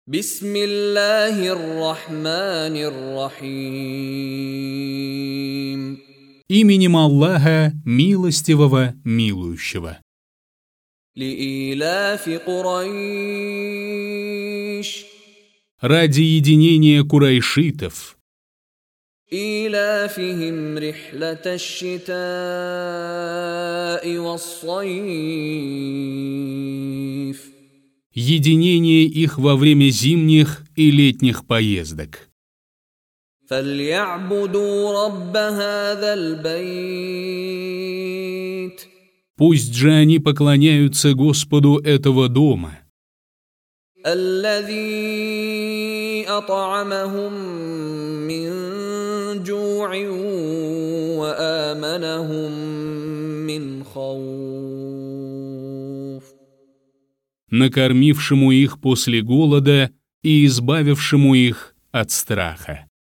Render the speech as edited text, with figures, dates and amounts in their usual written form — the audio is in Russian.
Бисмиллахир рахманир рахим. Именем Аллаха, милостивого, милующего. Лииляфи Курайш. Ради единения курайшитов. إيلافهم رحلة الشتاء والصيف. Единение их во время зимних и летних поездок. فليعبدوا رب هذا البيت. Пусть же они поклоняются Господу этого дома, الذي أطعمهم من جوع وآمنهم من خوف. накормившему их после голода и избавившему их от страха.